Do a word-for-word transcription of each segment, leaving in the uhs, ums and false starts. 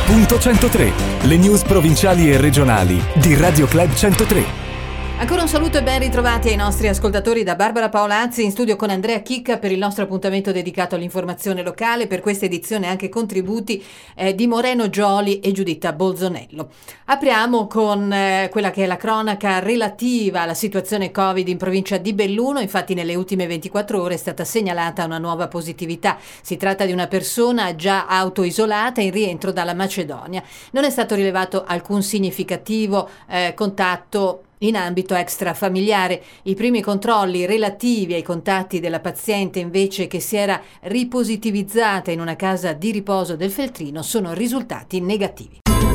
punto centotré, le news provinciali e regionali di Radio Club centotré. Ancora un saluto e ben ritrovati ai nostri ascoltatori da Barbara Paolazzi in studio con Andrea Chicca per il nostro appuntamento dedicato all'informazione locale. Per questa edizione anche contributi eh, di Moreno Gioli e Giuditta Bolzonello. Apriamo con eh, quella che è la cronaca relativa alla situazione Covid in provincia di Belluno. Infatti nelle ultime ventiquattro ore è stata segnalata una nuova positività. Si tratta di una persona già autoisolata in rientro dalla Macedonia. Non è stato rilevato alcun significativo eh, contatto in ambito extrafamiliare. I primi controlli relativi ai contatti della paziente invece che si era ripositivizzata in una casa di riposo del Feltrino sono risultati negativi.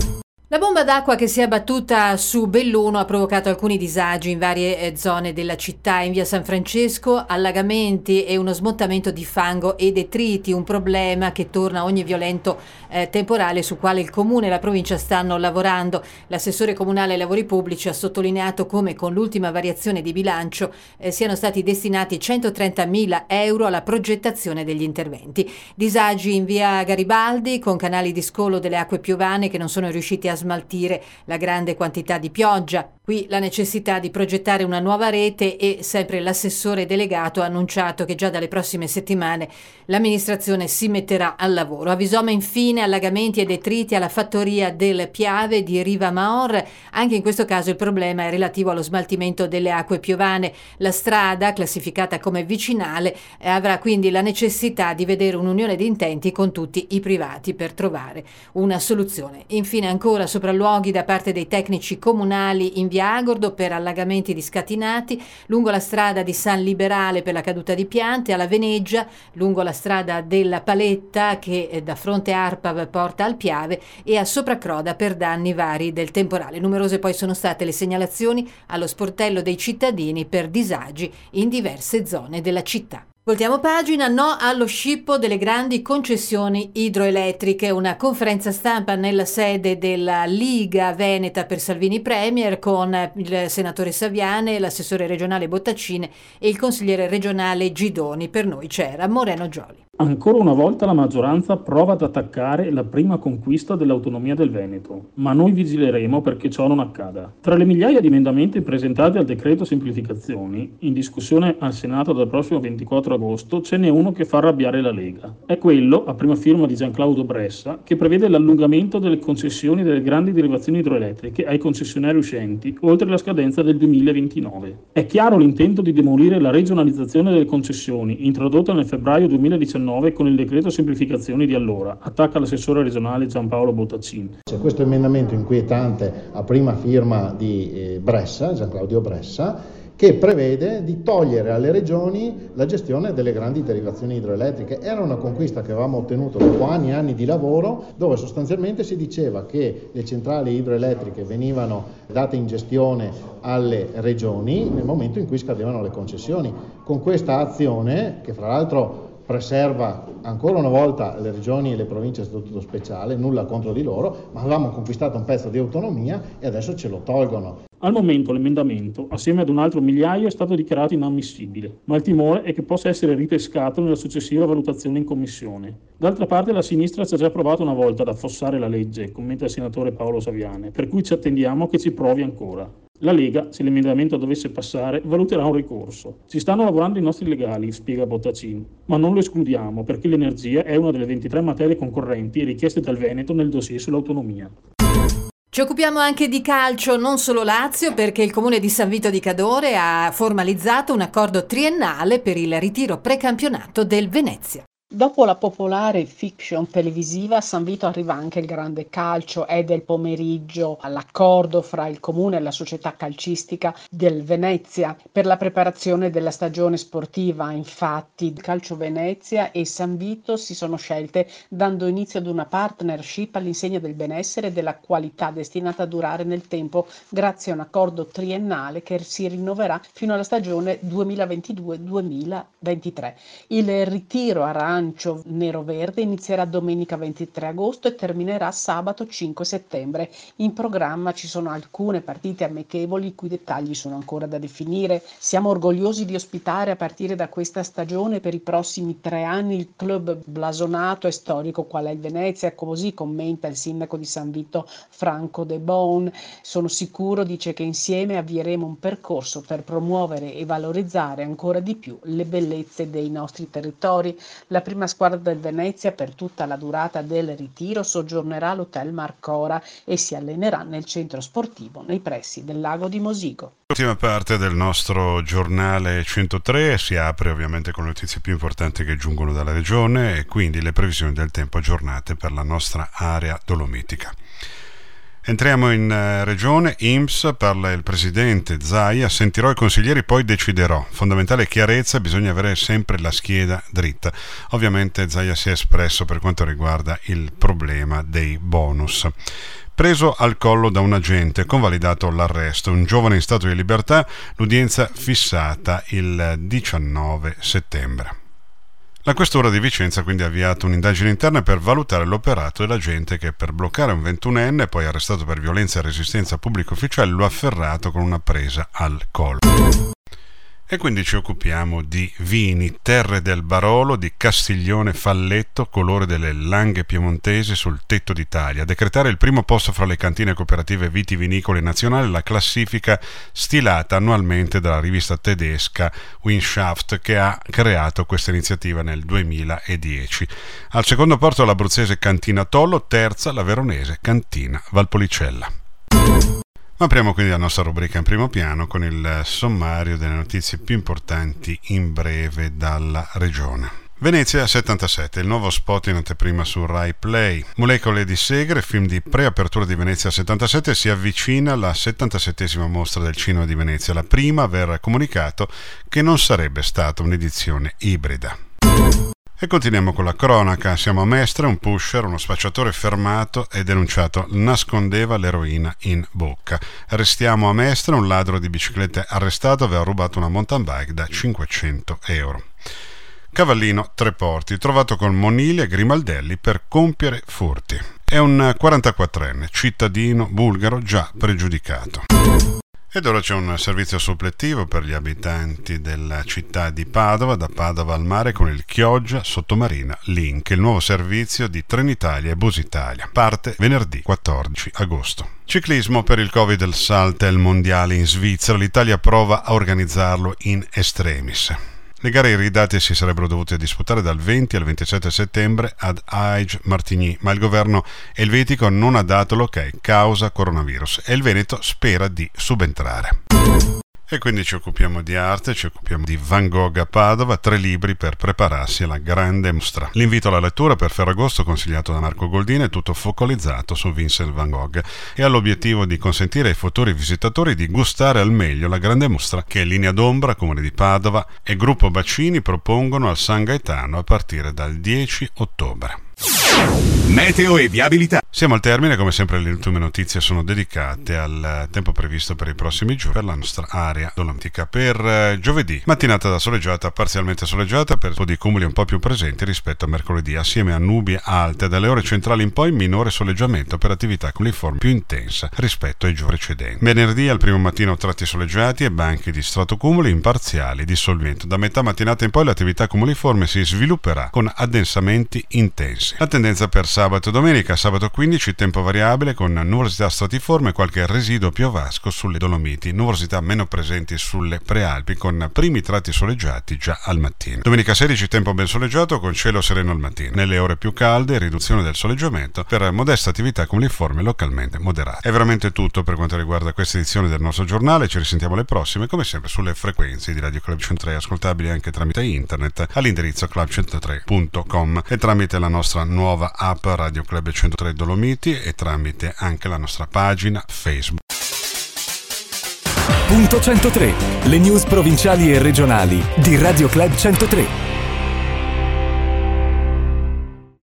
La bomba d'acqua che si è abbattuta su Belluno ha provocato alcuni disagi in varie eh, zone della città. In via San Francesco allagamenti e uno smottamento di fango e detriti, un problema che torna a ogni violento eh, temporale su quale il comune e la provincia stanno lavorando. L'assessore comunale ai lavori pubblici ha sottolineato come con l'ultima variazione di bilancio eh, siano stati destinati centotrentamila euro alla progettazione degli interventi. Disagi in via Garibaldi con canali di scolo delle acque piovane che non sono riusciti a smaltire la grande quantità di pioggia. Qui la necessità di progettare una nuova rete e sempre l'assessore delegato ha annunciato che già dalle prossime settimane l'amministrazione si metterà al lavoro. Avvisoma infine allagamenti e detriti alla fattoria del Piave di Riva Maor. Anche in questo caso il problema è relativo allo smaltimento delle acque piovane. La strada, classificata come vicinale, avrà quindi la necessità di vedere un'unione di intenti con tutti i privati per trovare una soluzione. Infine ancora sopralluoghi da parte dei tecnici comunali in via Agordo per allagamenti discatinati, lungo la strada di San Liberale per la caduta di piante, alla Veneggia, lungo la strada della Paletta che da fronte Arpav porta al Piave e a Sopracroda per danni vari del temporale. Numerose poi sono state le segnalazioni allo sportello dei cittadini per disagi in diverse zone della città. Voltiamo pagina, no allo scippo delle grandi concessioni idroelettriche, una conferenza stampa nella sede della Liga Veneta per Salvini Premier con il senatore Saviane, l'assessore regionale Bottacine e il consigliere regionale Gidoni. Per noi c'era Moreno Gioli. Ancora una volta la maggioranza prova ad attaccare la prima conquista dell'autonomia del Veneto, ma noi vigileremo perché ciò non accada. Tra le migliaia di emendamenti presentati al decreto semplificazioni, in discussione al Senato dal prossimo ventiquattro agosto, ce n'è uno che fa arrabbiare la Lega. È quello, a prima firma di Gianclaudio Bressa, che prevede l'allungamento delle concessioni delle grandi derivazioni idroelettriche ai concessionari uscenti, oltre la scadenza del duemilaventinove. È chiaro l'intento di demolire la regionalizzazione delle concessioni, introdotta nel febbraio duemiladiciannove con il decreto semplificazioni di allora, attacca l'assessore regionale Giampaolo Bottacin. C'è questo emendamento inquietante a prima firma di eh, Bressa, Gianclaudio Bressa, che prevede di togliere alle regioni la gestione delle grandi derivazioni idroelettriche. Era una conquista che avevamo ottenuto dopo anni e anni di lavoro, dove sostanzialmente si diceva che le centrali idroelettriche venivano date in gestione alle regioni nel momento in cui scadevano le concessioni. Con questa azione, che fra l'altro preserva ancora una volta le regioni e le province a statuto speciale, nulla contro di loro, ma avevamo conquistato un pezzo di autonomia e adesso ce lo tolgono. Al momento l'emendamento, assieme ad un altro migliaio, è stato dichiarato inammissibile, ma il timore è che possa essere ripescato nella successiva valutazione in commissione. D'altra parte la sinistra ci ha già provato una volta ad affossare la legge, commenta il senatore Paolo Saviane, per cui ci attendiamo che ci provi ancora. La Lega, se l'emendamento dovesse passare, valuterà un ricorso. Ci stanno lavorando i nostri legali, spiega Bottacin, ma non lo escludiamo perché l'energia è una delle ventitré materie concorrenti richieste dal Veneto nel dossier sull'autonomia. Ci occupiamo anche di calcio, non solo Lazio, perché il comune di San Vito di Cadore ha formalizzato un accordo triennale per il ritiro precampionato del Venezia. Dopo la popolare fiction televisiva, a San Vito arriva anche il grande calcio. È del pomeriggio l'accordo fra il comune e la società calcistica del Venezia per la preparazione della stagione sportiva. Infatti Calcio Venezia e San Vito si sono scelte dando inizio ad una partnership all'insegna del benessere e della qualità destinata a durare nel tempo grazie a un accordo triennale che si rinnoverà fino alla stagione duemilaventidue duemilaventitré. Il ritiro avrà arancio nero-verde inizierà domenica ventitré agosto e terminerà sabato cinque settembre. In programma ci sono alcune partite amichevoli i cui dettagli sono ancora da definire. Siamo orgogliosi di ospitare a partire da questa stagione per i prossimi tre anni il club blasonato e storico qual è il Venezia, così commenta il sindaco di San Vito Franco De Bon. Sono sicuro, dice, che insieme avvieremo un percorso per promuovere e valorizzare ancora di più le bellezze dei nostri territori. La prima squadra del Venezia per tutta la durata del ritiro soggiornerà all'Hotel Marcora e si allenerà nel centro sportivo nei pressi del lago di Mosigo. L'ultima parte del nostro giornale centotré si apre ovviamente con le notizie più importanti che giungono dalla regione e quindi le previsioni del tempo aggiornate per la nostra area dolomitica. Entriamo in uh, regione, I N P S, parla il presidente Zaia, sentirò i consiglieri poi deciderò, fondamentale chiarezza, bisogna avere sempre la scheda dritta. Ovviamente Zaia si è espresso per quanto riguarda il problema dei bonus. Preso al collo da un agente, convalidato l'arresto, un giovane in stato di libertà, l'udienza fissata il diciannove settembre. La questura di Vicenza quindi ha avviato un'indagine interna per valutare l'operato dell'agente che per bloccare un ventunenne, poi arrestato per violenza e resistenza a pubblico ufficiale, lo ha afferrato con una presa al collo. E quindi ci occupiamo di vini, terre del Barolo, di Castiglione Falletto, colore delle Langhe piemontesi sul tetto d'Italia. Decretare il primo posto fra le cantine cooperative vitivinicole nazionali, la classifica stilata annualmente dalla rivista tedesca Windschaft, che ha creato questa iniziativa nel duemiladieci. Al secondo posto l'abruzzese Cantina Tollo, terza la veronese Cantina Valpolicella. Apriamo quindi la nostra rubrica in primo piano con il sommario delle notizie più importanti in breve dalla regione. Venezia settantasette, il nuovo spot in anteprima su Rai Play. Molecole di Segre, film di preapertura di Venezia settantasette, si avvicina alla settantasettesima mostra del cinema di Venezia, la prima a aver comunicato che non sarebbe stata un'edizione ibrida. E continuiamo con la cronaca. Siamo a Mestre, un pusher, uno spacciatore fermato e denunciato, nascondeva l'eroina in bocca. Restiamo a Mestre, un ladro di biciclette arrestato, aveva rubato una mountain bike da cinquecento euro. Cavallino Treporti, trovato con Monili e Grimaldelli per compiere furti. È un quarantaquattrenne, cittadino bulgaro già pregiudicato. Ed ora c'è un servizio suppletivo per gli abitanti della città di Padova, da Padova al mare con il Chioggia Sottomarina Link, il nuovo servizio di Trenitalia e Busitalia. Parte venerdì quattordici agosto. Ciclismo per il Covid del Saltel mondiale in Svizzera, l'Italia prova a organizzarlo in extremis. Le gare iridate si sarebbero dovute disputare dal venti al ventisette settembre ad Aige-Martigny, ma il governo elvetico non ha dato l'ok causa coronavirus e il Veneto spera di subentrare. E quindi ci occupiamo di arte, ci occupiamo di Van Gogh a Padova, tre libri per prepararsi alla grande mostra. L'invito alla lettura per Ferragosto, consigliato da Marco Goldini, è tutto focalizzato su Vincent Van Gogh e ha l'obiettivo di consentire ai futuri visitatori di gustare al meglio la grande mostra che Linea d'Ombra, Comune di Padova e Gruppo Bacini propongono al San Gaetano a partire dal dieci ottobre. Meteo e viabilità. Siamo al termine, come sempre le ultime notizie sono dedicate al tempo previsto per i prossimi giorni per la nostra area dolomitica. Per eh, giovedì, mattinata da soleggiata, parzialmente soleggiata, per un po' di cumuli un po' più presenti rispetto a mercoledì, assieme a nubi alte, dalle ore centrali in poi minore soleggiamento per attività cumuliforme più intensa rispetto ai giorni precedenti. Venerdì al primo mattino tratti soleggiati e banchi di stratocumuli imparziali di solvimento. Da metà mattinata in poi l'attività cumuliforme si svilupperà con addensamenti intensi. La tendenza per sabato e domenica: sabato quindici tempo variabile con nuvolosità stratiforme e qualche residuo piovasco sulle Dolomiti, nuvolosità meno presenti sulle prealpi con primi tratti soleggiati già al mattino. Domenica sedici tempo ben soleggiato con cielo sereno al mattino. Nelle ore più calde riduzione del soleggiamento per modesta attività cumuliforme localmente moderata. È veramente tutto per quanto riguarda questa edizione del nostro giornale. Ci risentiamo alle prossime, come sempre sulle frequenze di Radio Club centotré, ascoltabili anche tramite internet all'indirizzo club centotré punto com e tramite la nostra nuova app Radio Club centotré Dolomiti e tramite anche la nostra pagina Facebook. Punto centotré, le news provinciali e regionali di Radio Club centotré.